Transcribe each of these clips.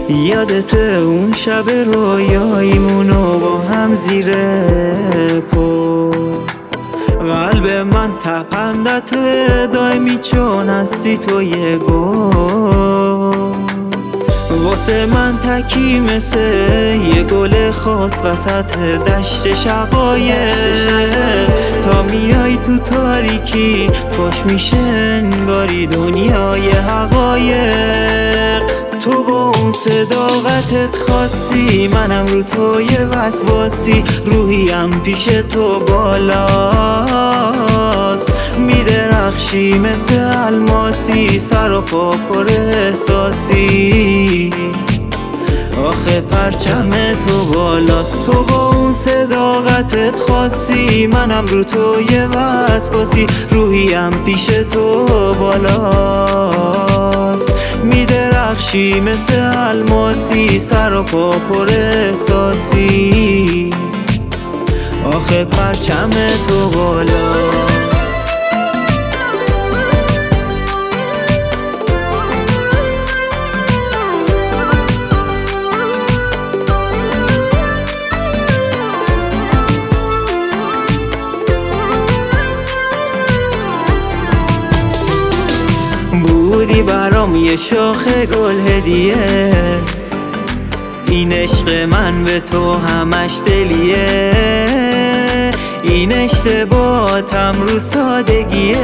یادت اون شب رویاییمونو با هم زیر پا، قلب من تپندت دایمی چون هستی تو یه گل، واسه من تکی مثل یه گل خاص وسط دشت شقایق، تا میای تو تاریکی فاش میشه انگاری دنیای حقایق. تو با اون صداقتت خاصی، منم رو تو یه وسواسی، روحیم پیش تو بالاست، میدرخشی مثل الماسی، سر و پا پر احساسی، آخه پرچم تو بالاست. تو با اون صداقتت خاصی، منم رو تو یه وسواسی، روحیم پیش تو بالاست، میدرخشی مثل الماسی، سر و پا پر احساسی، آخه پرچم تو بالاست. بودی برام یه شاخ گل هدیه، این عشق من به تو همش دلیه، این اشتباهاتم رو سادگیه،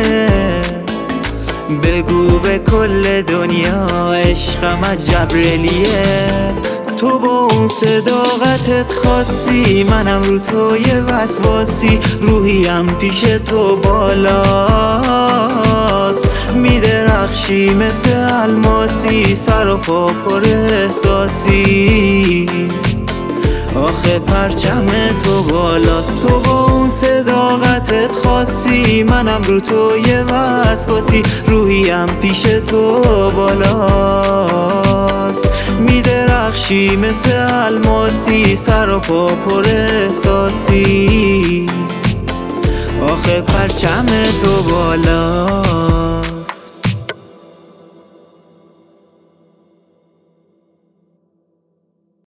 بگو به کل دنیا عشقم از جبریلیه. تو با اون صداقتت خاصی، منم رو تو یه وسواسی، روحیم پیش تو بالاست، میدرخشی مثل الماسی، سر و پا پر احساسی، آخه پرچم تو بالاست. تو با اون صداقتت خاصی، منم رو تو یه وسواسی، روحیم پیش تو بالاست، میدرخشی مثل الماسی، سر و پا پر احساسی، آخه پرچم تو بالاست.